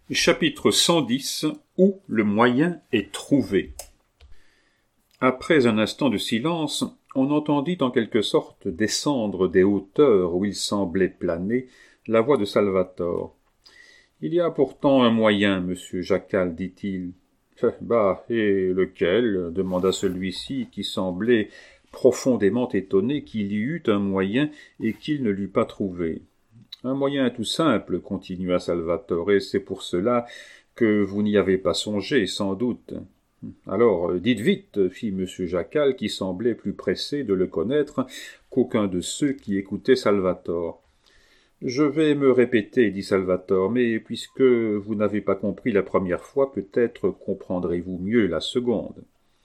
Chapitre 110 où le moyen est trouvé. Après un instant de silence, on entendit en quelque sorte descendre des hauteurs où il semblait planer la voix de Salvator. « Il y a pourtant un moyen, monsieur Jacal, dit-il. »« Bah, et lequel ?» demanda celui-ci qui semblait profondément étonné qu'il y eût un moyen et qu'il ne l'eût pas trouvé. « Un moyen tout simple, continua Salvatore, et c'est pour cela que vous n'y avez pas songé, sans doute. »« Alors, dites vite, fit M. Jacal, qui semblait plus pressé de le connaître qu'aucun de ceux qui écoutaient Salvatore. »« Je vais me répéter, dit Salvatore, mais puisque vous n'avez pas compris la première fois, peut-être comprendrez-vous mieux la seconde. »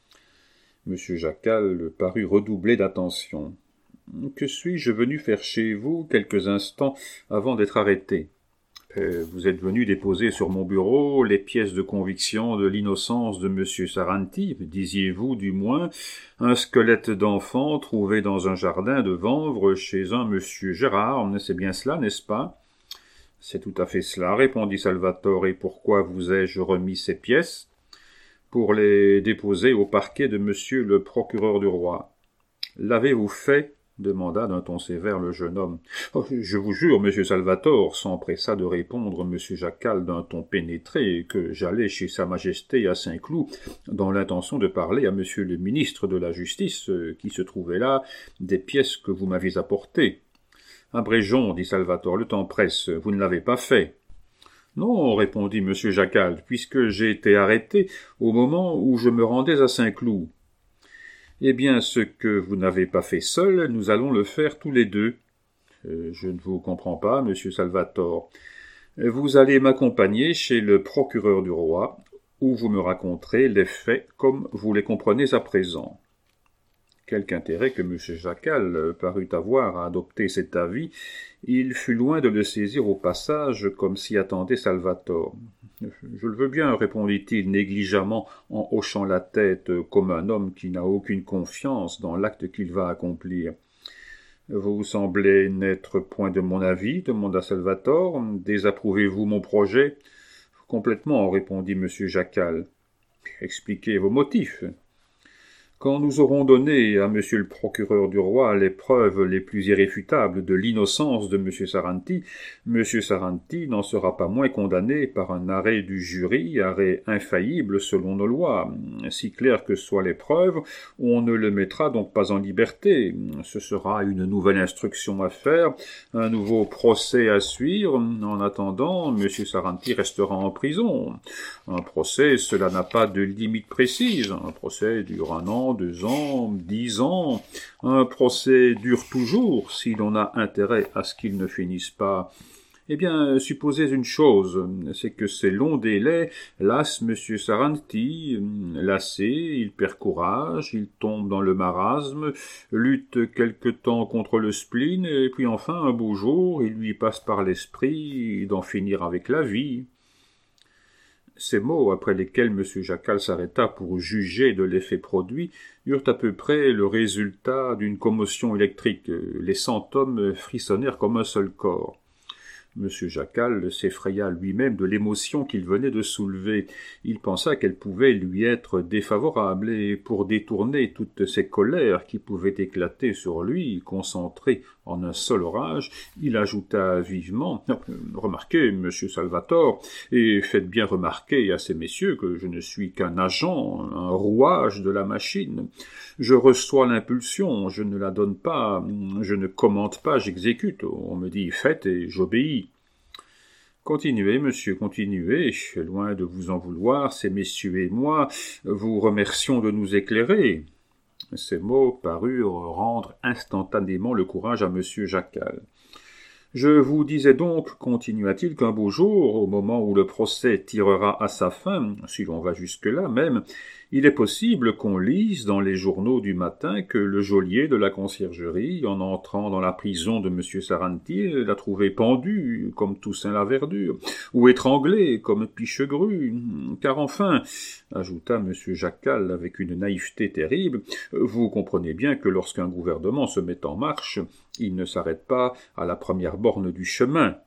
M. Jacal parut redoubler d'attention. « Que suis-je venu faire chez vous quelques instants avant d'être arrêté ? Vous êtes venu déposer sur mon bureau les pièces de conviction de l'innocence de M. Saranti, disiez-vous du moins, un squelette d'enfant trouvé dans un jardin de Vanvres chez un M. Gérard, c'est bien cela, n'est-ce pas ? » ?»« C'est tout à fait cela, répondit Salvatore, et pourquoi vous ai-je remis ces pièces ? » ?»« Pour les déposer au parquet de M. le procureur du roi. »« L'avez-vous fait ? » demanda d'un ton sévère le jeune homme. Oh, « Je vous jure, monsieur Salvatore, s'empressa de répondre monsieur Jacal d'un ton pénétré, que j'allais chez sa majesté à Saint-Cloud dans l'intention de parler à monsieur le ministre de la Justice, qui se trouvait là, des pièces que vous m'avez apportées. »« Abrégeons, dit Salvatore, le temps presse, vous ne l'avez pas fait. »« Non, répondit monsieur Jacal, puisque j'ai été arrêté au moment où je me rendais à Saint-Cloud. »« Eh bien, ce que vous n'avez pas fait seul, nous allons le faire tous les deux. »« Je ne vous comprends pas, monsieur Salvatore. »« Vous allez m'accompagner chez le procureur du roi, où vous me raconterez les faits comme vous les comprenez à présent. » Quelque intérêt que M. Jacal parut avoir à adopter cet avis, il fut loin de le saisir au passage comme s'y attendait Salvatore. « Je le veux bien, répondit-il négligemment en hochant la tête comme un homme qui n'a aucune confiance dans l'acte qu'il va accomplir. »« Vous semblez n'être point de mon avis, demanda Salvatore. Désapprouvez-vous mon projet ? » ?»« Complètement, répondit M. Jacal. »« Expliquez vos motifs. » »« Quand nous aurons donné à monsieur le procureur du roi les preuves les plus irréfutables de l'innocence de M. Saranti n'en sera pas moins condamné par un arrêt du jury, arrêt infaillible selon nos lois. Si claires que soient les preuves, on ne le mettra donc pas en liberté. Ce sera une nouvelle instruction à faire, un nouveau procès à suivre. En attendant, M. Saranti restera en prison. Un procès, cela n'a pas de limite précise. Un procès dure 1 an, 2 ans, 10 ans. Un procès dure toujours, si l'on a intérêt à ce qu'il ne finisse pas. Eh bien, supposez une chose, c'est que ces longs délais lassent M. Saranti. Lassé, il perd courage, il tombe dans le marasme, lutte quelque temps contre le spleen, et puis enfin, un beau jour, il lui passe par l'esprit d'en finir avec la vie. Ces mots, après lesquels M. Jacal s'arrêta pour juger de l'effet produit, eurent à peu près le résultat d'une commotion électrique. Les 100 hommes frissonnèrent comme un seul corps. M. Jacal s'effraya lui-même de l'émotion qu'il venait de soulever. Il pensa qu'elle pouvait lui être défavorable, et pour détourner toutes ces colères qui pouvaient éclater sur lui, concentrées en un seul orage, il ajouta vivement « Remarquez, M. Salvatore, et faites bien remarquer à ces messieurs que je ne suis qu'un agent, un rouage de la machine. Je reçois l'impulsion, je ne la donne pas, je ne commande pas, j'exécute. On me dit « faites » et j'obéis. » Continuez, monsieur, continuez. Loin de vous en vouloir, ces messieurs et moi vous remercions de nous éclairer. Ces mots parurent rendre instantanément le courage à M. Jacal. « Je vous disais donc, continua-t-il, qu'un beau jour, au moment où le procès tirera à sa fin, si l'on va jusque-là même, il est possible qu'on lise dans les journaux du matin que le geôlier de la conciergerie, en entrant dans la prison de M. Saranti, l'a trouvé pendu, comme Toussaint la Verdure, ou étranglé, comme Pichegru, car enfin, ajouta M. Jacal avec une naïveté terrible, vous comprenez bien que lorsqu'un gouvernement se met en marche, il ne s'arrête pas à la première borne du chemin.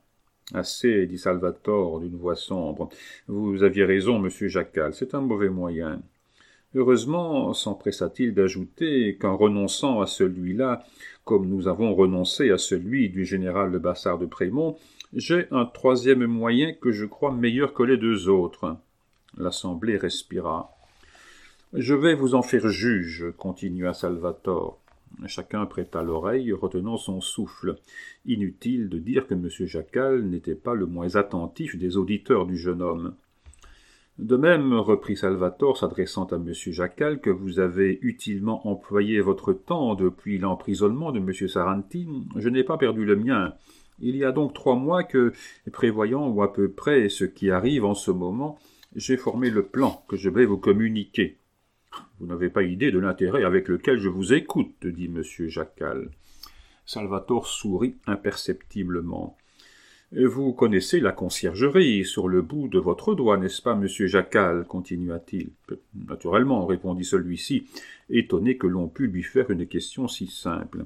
Assez, dit Salvator d'une voix sombre. Vous aviez raison, monsieur Jacal, c'est un mauvais moyen. Heureusement, s'empressa-t-il d'ajouter qu'en renonçant à celui-là, comme nous avons renoncé à celui du général Le Bassard de Prémont, j'ai un troisième moyen que je crois meilleur que les deux autres. L'assemblée respira. Je vais vous en faire juge, continua Salvator. Chacun prêta l'oreille, retenant son souffle. Inutile de dire que M. Jacal n'était pas le moins attentif des auditeurs du jeune homme. De même, reprit Salvator, s'adressant à M. Jacal, que vous avez utilement employé votre temps depuis l'emprisonnement de M. Saranti, je n'ai pas perdu le mien. Il y a donc 3 mois que, prévoyant ou à peu près ce qui arrive en ce moment, j'ai formé le plan que je vais vous communiquer. Vous n'avez pas idée de l'intérêt avec lequel je vous écoute, dit M. Jacal. Salvator sourit imperceptiblement. Vous connaissez la conciergerie sur le bout de votre doigt, n'est-ce pas, monsieur Jacal, continua-t-il. Naturellement, répondit celui-ci, étonné que l'on pût lui faire une question si simple.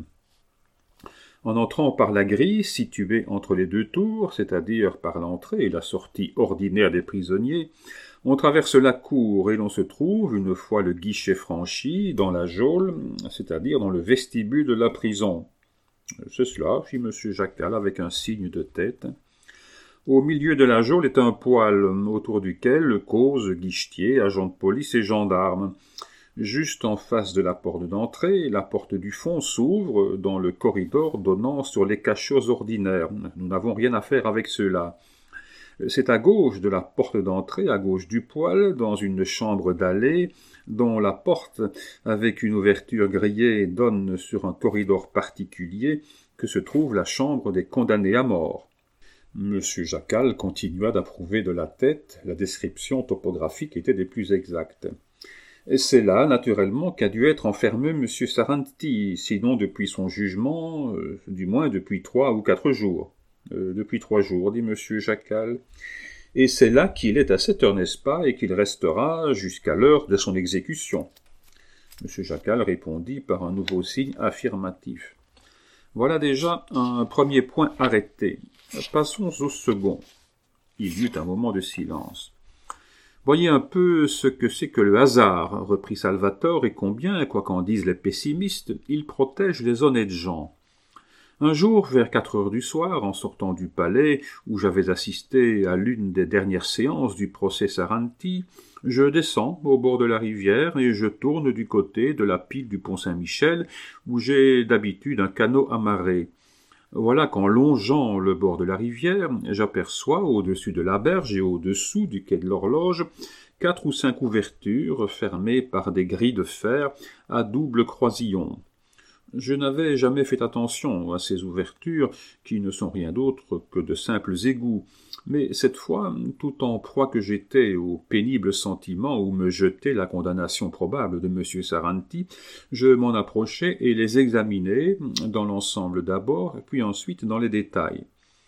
En entrant par la grille située entre les 2 tours, c'est-à-dire par l'entrée et la sortie ordinaire des prisonniers, on traverse la cour et l'on se trouve, une fois le guichet franchi, dans la geôle, c'est-à-dire dans le vestibule de la prison. C'est cela, fit M. Jacal avec un signe de tête. Au milieu de la geôle est un poêle, autour duquel causent guichetiers, agents de police et gendarmes. Juste en face de la porte d'entrée, la porte du fond s'ouvre dans le corridor donnant sur les cachots ordinaires. Nous n'avons rien à faire avec ceux-là. C'est à gauche de la porte d'entrée, à gauche du poêle, dans une chambre d'allée, dont la porte, avec une ouverture grillée, donne sur un corridor particulier, que se trouve la chambre des condamnés à mort. M. Jacal continua d'approuver de la tête, la description topographique était des plus exactes. Et c'est là, naturellement, qu'a dû être enfermé M. Saranti, sinon depuis son jugement, du moins depuis 3 ou 4 jours. Depuis 3 jours, dit M. Jacal. Et c'est là qu'il est à 7 heures, n'est-ce pas, et qu'il restera jusqu'à l'heure de son exécution. M. Jacal répondit par un nouveau signe affirmatif. Voilà déjà un premier point arrêté. Passons au second. Il y eut un moment de silence. Voyez un peu ce que c'est que le hasard, reprit Salvator, et combien, quoi qu'en disent les pessimistes, il protège les honnêtes gens. Un jour, vers 4 heures du soir, en sortant du palais, où j'avais assisté à l'une des dernières séances du procès Saranti, je descends au bord de la rivière et je tourne du côté de la pile du pont Saint-Michel, où j'ai d'habitude un canot amarré. Voilà qu'en longeant le bord de la rivière, j'aperçois au-dessus de la berge et au-dessous du quai de l'horloge 4 ou 5 ouvertures fermées par des grilles de fer à double croisillon. Je n'avais jamais fait attention à ces ouvertures, qui ne sont rien d'autre que de simples égouts, mais cette fois, tout en proie que j'étais au pénible sentiment où me jetait la condamnation probable de M. Saranti, je m'en approchai et les examinai, dans l'ensemble d'abord, puis ensuite dans les détails.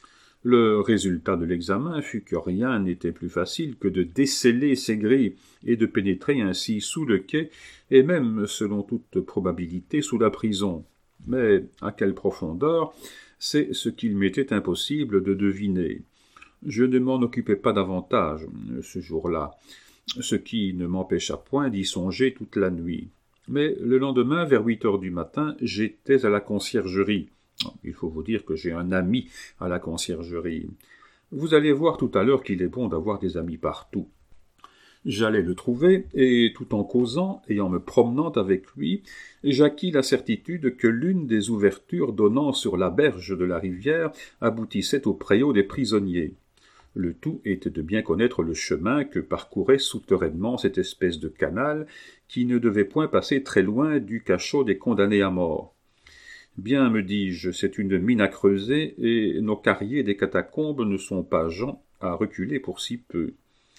Le résultat de l'examen fut que rien n'était plus facile que de déceler ces grilles et de pénétrer ainsi sous le quai et même, selon toute probabilité, sous la prison. Mais à quelle profondeur, c'est ce qu'il m'était impossible de deviner. Je ne m'en occupais pas davantage ce jour-là, ce qui ne m'empêcha point d'y songer toute la nuit. Mais le lendemain, vers 8 heures du matin, j'étais à la conciergerie. Il faut vous dire que j'ai un ami à la conciergerie. Vous allez voir tout à l'heure qu'il est bon d'avoir des amis partout. J'allais le trouver, et tout en causant et en me promenant avec lui, j'acquis la certitude que l'une des ouvertures donnant sur la berge de la rivière aboutissait au préau des prisonniers. Le tout était de bien connaître le chemin que parcourait souterrainement cette espèce de canal qui ne devait point passer très loin du cachot des condamnés à mort. Bien, me dis-je, c'est une mine à creuser, et nos carriers des catacombes ne sont pas gens à reculer pour si peu.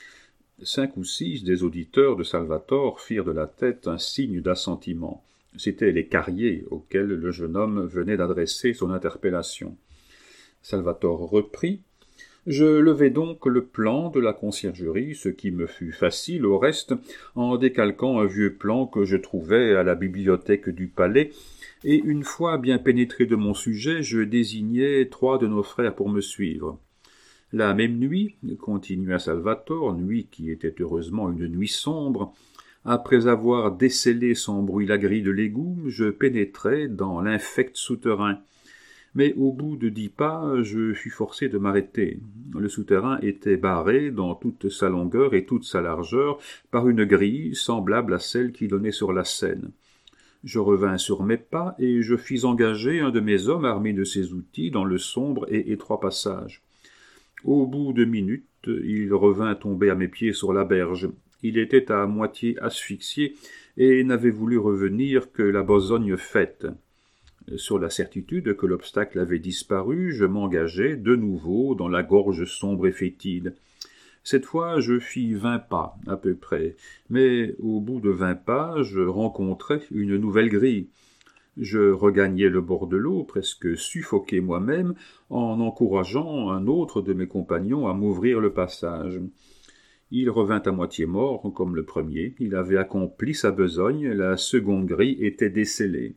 5 ou 6 des auditeurs de Salvator firent de la tête un signe d'assentiment. C'étaient les carriers auxquels le jeune homme venait d'adresser son interpellation. Salvator reprit. Je levai donc le plan de la conciergerie, ce qui me fut facile au reste, en décalquant un vieux plan que je trouvais à la bibliothèque du palais, et une fois bien pénétré de mon sujet, je désignai 3 de nos frères pour me suivre. La même nuit, continua Salvator, nuit qui était heureusement une nuit sombre, après avoir décellé sans bruit la grille de l'égout, je pénétrai dans l'infect souterrain. Mais au bout de 10 pas, je fus forcé de m'arrêter. Le souterrain était barré dans toute sa longueur et toute sa largeur par une grille semblable à celle qui donnait sur la Seine. Je revins sur mes pas et je fis engager un de mes hommes armé de ses outils dans le sombre et étroit passage. Au bout de minutes, il revint tomber à mes pieds sur la berge. Il était à moitié asphyxié et n'avait voulu revenir que la besogne faite. Sur la certitude que l'obstacle avait disparu, je m'engageai de nouveau dans la gorge sombre et fétide. Cette fois, je fis 20 pas, à peu près, mais au bout de 20 pas, je rencontrai une nouvelle grille. Je regagnai le bord de l'eau, presque suffoqué moi-même, en encourageant un autre de mes compagnons à m'ouvrir le passage. Il revint à moitié mort, comme le premier. Il avait accompli sa besogne, la seconde grille était descellée.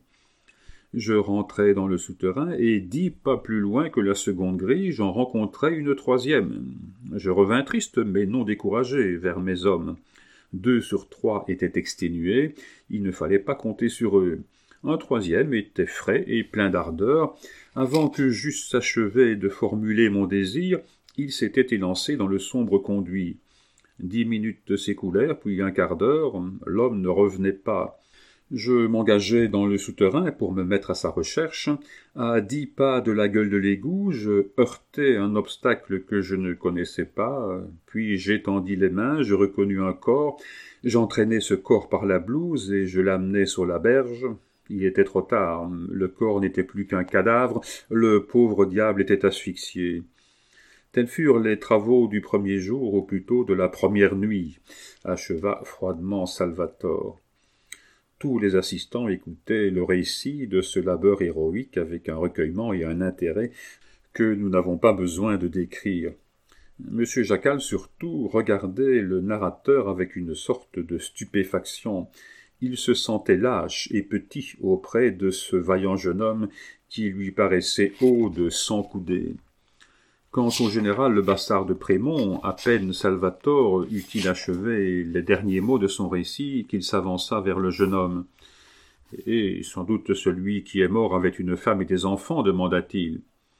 Je rentrai dans le souterrain, et 10 pas plus loin que la seconde grille, j'en rencontrai une troisième. Je revins triste, mais non découragé, vers mes hommes. 2 sur 3 étaient exténués, il ne fallait pas compter sur eux. Un troisième était frais et plein d'ardeur. Avant que j'eusse achevé de formuler mon désir, il s'était élancé dans le sombre conduit. 10 minutes s'écoulèrent, puis un quart d'heure, l'homme ne revenait pas. Je m'engageai dans le souterrain pour me mettre à sa recherche. À 10 pas de la gueule de l'égout, je heurtai un obstacle que je ne connaissais pas, puis j'étendis les mains, je reconnus un corps, j'entraînai ce corps par la blouse et je l'amenai sur la berge. Il était trop tard, le corps n'était plus qu'un cadavre, le pauvre diable était asphyxié. Tels furent les travaux du premier jour, ou plutôt de la première nuit, acheva froidement Salvator. Tous les assistants écoutaient le récit de ce labeur héroïque avec un recueillement et un intérêt que nous n'avons pas besoin de décrire. M. Jacal, surtout, regardait le narrateur avec une sorte de stupéfaction. Il se sentait lâche et petit auprès de ce vaillant jeune homme qui lui paraissait haut de 100 coudées. Quant au général le bastard de Prémont, à peine Salvator eut-il achevé les derniers mots de son récit qu'il s'avança vers le jeune homme. « Et sans doute celui qui est mort avait une femme et des enfants, demanda-t-il.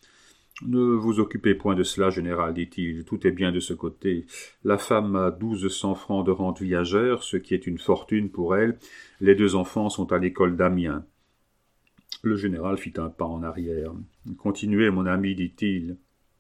« Ne vous occupez point de cela, général, dit-il, tout est bien de ce côté. La femme a 1200 francs de rente viagère, ce qui est une fortune pour elle. Les 2 enfants sont à l'école d'Amiens. » Le général fit un pas en arrière. « Continuez, mon ami, dit-il. »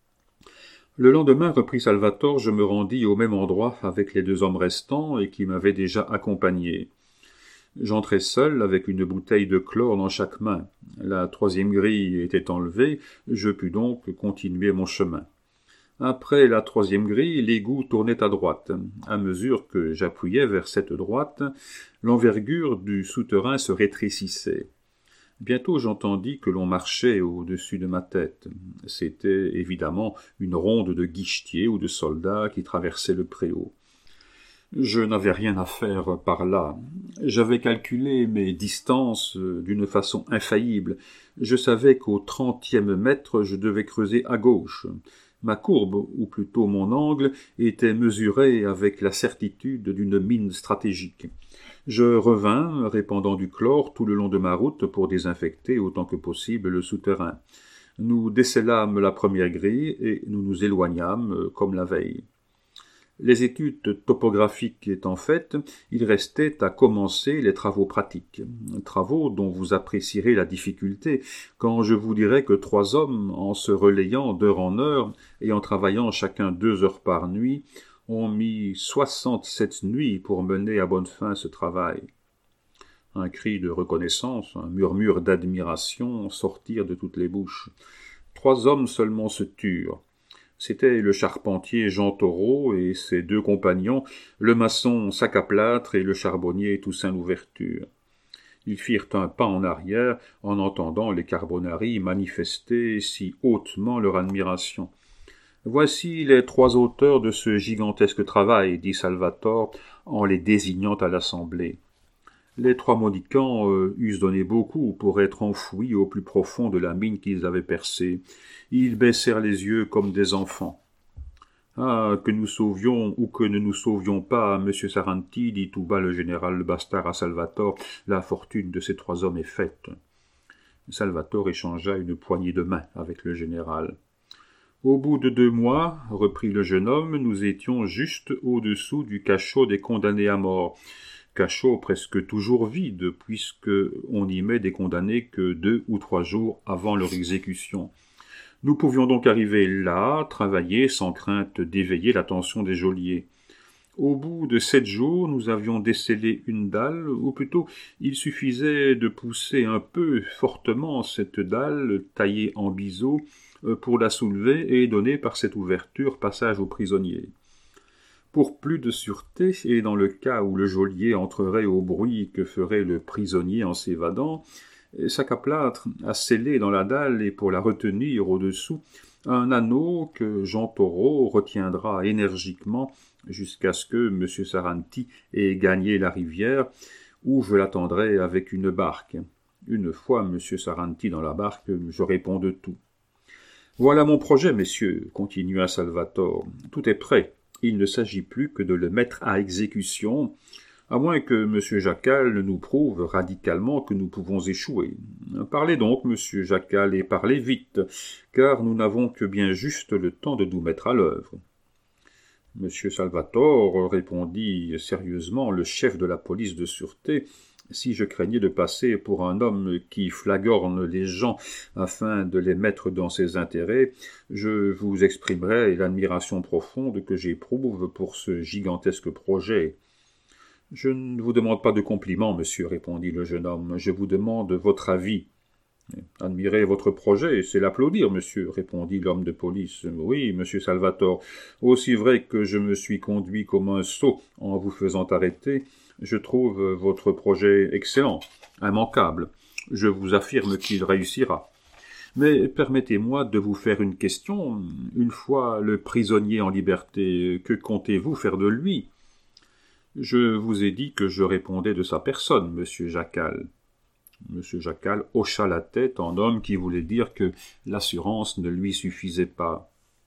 Le lendemain, reprit Salvator, je me rendis au même endroit avec les 2 hommes restants et qui m'avaient déjà accompagné. J'entrai seul avec une bouteille de chlore dans chaque main. La 3e grille était enlevée, je pus donc continuer mon chemin. Après la 3e grille, l'égout tournait à droite. À mesure que j'appuyais vers cette droite, l'envergure du souterrain se rétrécissait. Bientôt j'entendis que l'on marchait au-dessus de ma tête. C'était évidemment une ronde de guichetiers ou de soldats qui traversaient le préau. Je n'avais rien à faire par là. J'avais calculé mes distances d'une façon infaillible. Je savais qu'au 30e mètre, je devais creuser à gauche. Ma courbe, ou plutôt mon angle, était mesuré avec la certitude d'une mine stratégique. Je revins, répandant du chlore tout le long de ma route pour désinfecter autant que possible le souterrain. Nous décellâmes la première grille et nous nous éloignâmes comme la veille. Les études topographiques étant faites, il restait à commencer les travaux pratiques, travaux dont vous apprécierez la difficulté quand je vous dirai que 3 hommes, en se relayant d'heure en heure et en travaillant chacun 2 heures par nuit, ont mis 67 nuits pour mener à bonne fin ce travail. Un cri de reconnaissance, un murmure d'admiration sortirent de toutes les bouches. 3 hommes seulement se turent. C'étaient le charpentier Jean Taureau et ses 2 compagnons, le maçon Sac à Plâtre et le charbonnier Toussaint Louverture. Ils firent un pas en arrière en entendant les Carbonari manifester si hautement leur admiration. « Voici les 3 auteurs de ce gigantesque travail, » dit Salvator en les désignant à l'assemblée. Les 3 Mohicans eussent donné beaucoup pour être enfouis au plus profond de la mine qu'ils avaient percée. Ils baissèrent les yeux comme des enfants. Ah, que nous sauvions ou que ne nous sauvions pas, monsieur Saranti, dit tout bas le général Le Bastard à Salvator, la fortune de ces 3 hommes est faite. Salvator échangea une poignée de main avec le général. Au bout de 2 mois, reprit le jeune homme, nous étions juste au-dessous du cachot des condamnés à mort. Cachot presque toujours vide, puisque on y met des condamnés que 2 ou 3 jours avant leur exécution. Nous pouvions donc arriver là, travailler sans crainte d'éveiller l'attention des geôliers. Au bout de 7 jours, nous avions descellé une dalle, ou plutôt il suffisait de pousser un peu fortement cette dalle taillée en biseau pour la soulever et donner par cette ouverture passage aux prisonniers. Pour plus de sûreté, et dans le cas où le geôlier entrerait au bruit que ferait le prisonnier en s'évadant, sac à plâtre a scellé dans la dalle et pour la retenir au-dessous un anneau que Jean Thoreau retiendra énergiquement jusqu'à ce que M. Saranti ait gagné la rivière, où je l'attendrai avec une barque. Une fois M. Saranti dans la barque, je réponds de tout. Voilà mon projet, messieurs, continua Salvator. Tout est prêt. Il ne s'agit plus que de le mettre à exécution, à moins que M. Jacal nous prouve radicalement que nous pouvons échouer. Parlez donc, M. Jacal, et parlez vite, car nous n'avons que bien juste le temps de nous mettre à l'œuvre. M. Salvator, répondit sérieusement le chef de la police de sûreté, si je craignais de passer pour un homme qui flagorne les gens afin de les mettre dans ses intérêts, je vous exprimerai l'admiration profonde que j'éprouve pour ce gigantesque projet. Je ne vous demande pas de compliments, monsieur, répondit le jeune homme, je vous demande votre avis. Admirer votre projet, c'est l'applaudir, monsieur, répondit l'homme de police. Oui, monsieur Salvator, aussi vrai que je me suis conduit comme un sot en vous faisant arrêter, je trouve votre projet excellent, immanquable. Je vous affirme qu'il réussira. Mais permettez-moi de vous faire une question. Une fois le prisonnier en liberté, que comptez-vous faire de lui? Je vous ai dit que je répondais de sa personne, monsieur Jacal. Monsieur Jacal hocha la tête en homme qui voulait dire que l'assurance ne lui suffisait pas.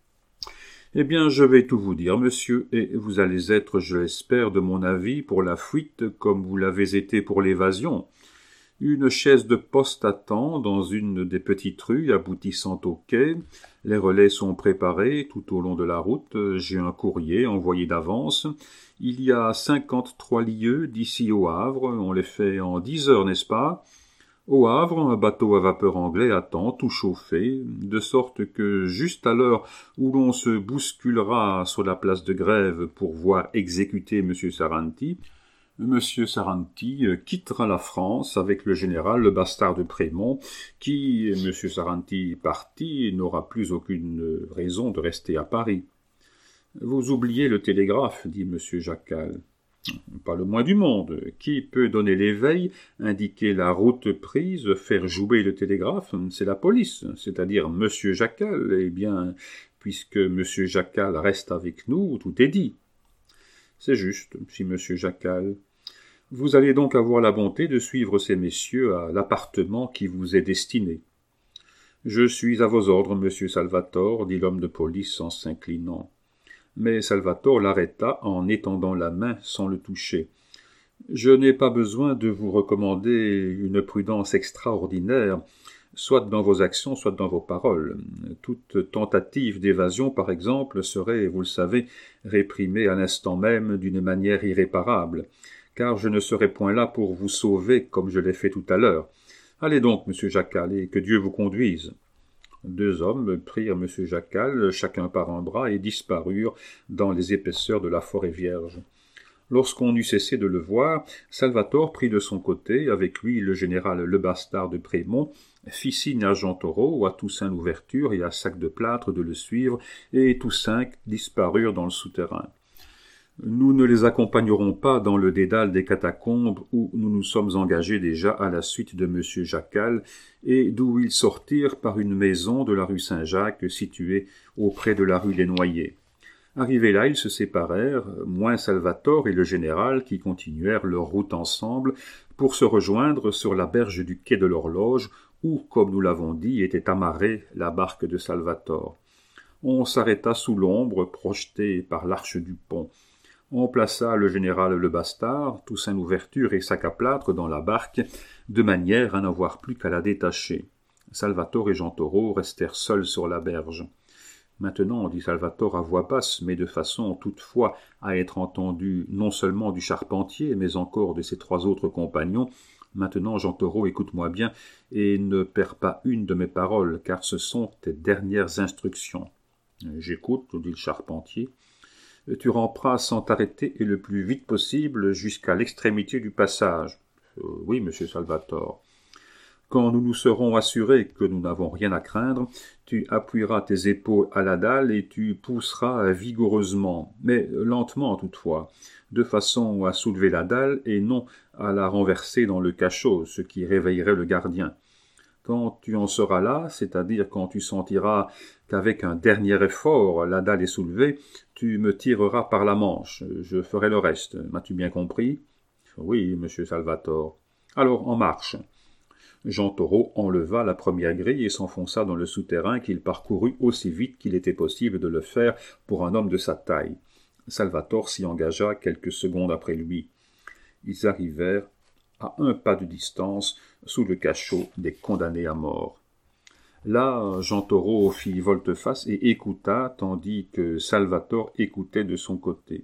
Eh bien, je vais tout vous dire, monsieur, et vous allez être, je l'espère, de mon avis pour la fuite comme vous l'avez été pour l'évasion. Une chaise de poste attend dans une des petites rues aboutissant au quai. Les relais sont préparés tout au long de la route. J'ai un courrier envoyé d'avance. Il y a 53 lieues d'ici au Havre. On les fait en 10 heures, n'est-ce pas? Au Havre, un bateau à vapeur anglais attend, tout chauffé, de sorte que, juste à l'heure où l'on se bousculera sur la place de Grève pour voir exécuter M. Saranti, M. Saranti quittera la France avec le général Le Bastard de Prémont, qui, M. Saranti parti, n'aura plus aucune raison de rester à Paris. « Vous oubliez le télégraphe, dit M. Jacal. Pas le moins du monde. Qui peut donner l'éveil, indiquer la route prise, faire jouer le télégraphe? C'est la police, c'est-à-dire M. Jacal. Eh bien, puisque M. Jacal reste avec nous, tout est dit. C'est juste, fit M. Jacal. Vous allez donc avoir la bonté de suivre ces messieurs à l'appartement qui vous est destiné. Je suis à vos ordres, monsieur Salvator, dit l'homme de police en s'inclinant. Mais Salvator l'arrêta en étendant la main sans le toucher. Je n'ai pas besoin de vous recommander une prudence extraordinaire, soit dans vos actions, soit dans vos paroles. Toute tentative d'évasion, par exemple, serait, vous le savez, réprimée à l'instant même d'une manière irréparable, car je ne serai point là pour vous sauver comme je l'ai fait tout à l'heure. Allez donc, monsieur Jacal, et que Dieu vous conduise. 2 hommes prirent M. Jacal, chacun par un bras, et disparurent dans les épaisseurs de la forêt vierge. Lorsqu'on eut cessé de le voir, Salvator prit de son côté, avec lui le général Le Bastard de Prémont, fit signe à Jean Thoreau, à Toussaint Louverture et à Sac de Plâtre de le suivre, et tous 5 disparurent dans le souterrain. Nous ne les accompagnerons pas dans le dédale des catacombes où nous nous sommes engagés déjà à la suite de M. Jacal et d'où ils sortirent par une maison de la rue Saint-Jacques située auprès de la rue des Noyers. Arrivés là, ils se séparèrent, moins Salvator et le général qui continuèrent leur route ensemble pour se rejoindre sur la berge du quai de l'Horloge où, comme nous l'avons dit, était amarrée la barque de Salvator. On s'arrêta sous l'ombre projetée par l'arche du pont. On plaça le général Lebastard, Toussaint Louverture et sac à plâtre dans la barque, de manière à n'avoir plus qu'à la détacher. Salvator et Jean Thoreau restèrent seuls sur la berge. « Maintenant, dit Salvator à voix basse, mais de façon toutefois à être entendu non seulement du charpentier, mais encore de ses 3 autres compagnons, maintenant, Jean Thoreau, écoute-moi bien, et ne perds pas une de mes paroles, car ce sont tes dernières instructions. »« J'écoute, dit le charpentier. »« Tu ramperas sans t'arrêter et le plus vite possible jusqu'à l'extrémité du passage. »« Oui, monsieur Salvator. » Quand nous nous serons assurés que nous n'avons rien à craindre, tu appuieras tes épaules à la dalle et tu pousseras vigoureusement, mais lentement toutefois, de façon à soulever la dalle et non à la renverser dans le cachot, ce qui réveillerait le gardien. Quand tu en seras là, c'est-à-dire quand tu sentiras qu'avec un dernier effort la dalle est soulevée, tu me tireras par la manche. Je ferai le reste. M'as-tu bien compris ? Oui, monsieur Salvator. Alors, en marche. Jean Thoreau enleva la première grille et s'enfonça dans le souterrain qu'il parcourut aussi vite qu'il était possible de le faire pour un homme de sa taille. Salvator s'y engagea quelques secondes après lui. Ils arrivèrent à 1 pas de distance sous le cachot des condamnés à mort. Là, Jean Thoreau fit volte-face et écouta, tandis que Salvator écoutait de son côté.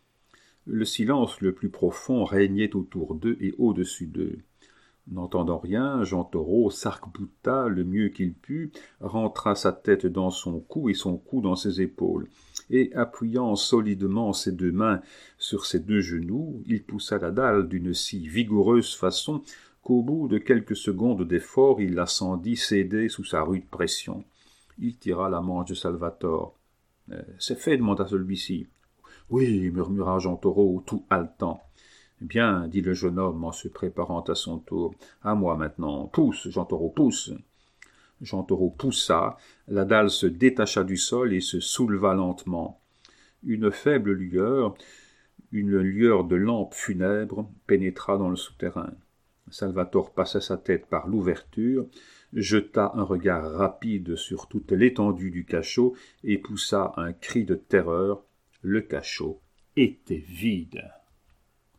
Le silence le plus profond régnait autour d'eux et au-dessus d'eux. N'entendant rien, Jean Thoreau s'arc-bouta le mieux qu'il put, rentra sa tête dans son cou et son cou dans ses épaules, et appuyant solidement ses 2 mains sur ses 2 genoux, il poussa la dalle d'une si vigoureuse façon qu'au bout de quelques secondes d'effort, il la sentit céder sous sa rude pression. Il tira la manche de Salvator. « C'est fait, demanda celui-ci. »« Oui, murmura Jean Thoreau, tout haletant. » « Bien, dit le jeune homme en se préparant à son tour. « À moi maintenant. Pousse, Jean Thoreau, pousse !» Jean Thoreau poussa, la dalle se détacha du sol et se souleva lentement. Une faible lueur, une lueur de lampe funèbre, pénétra dans le souterrain. Salvator passa sa tête par l'ouverture, jeta un regard rapide sur toute l'étendue du cachot et poussa un cri de terreur. Le cachot était vide.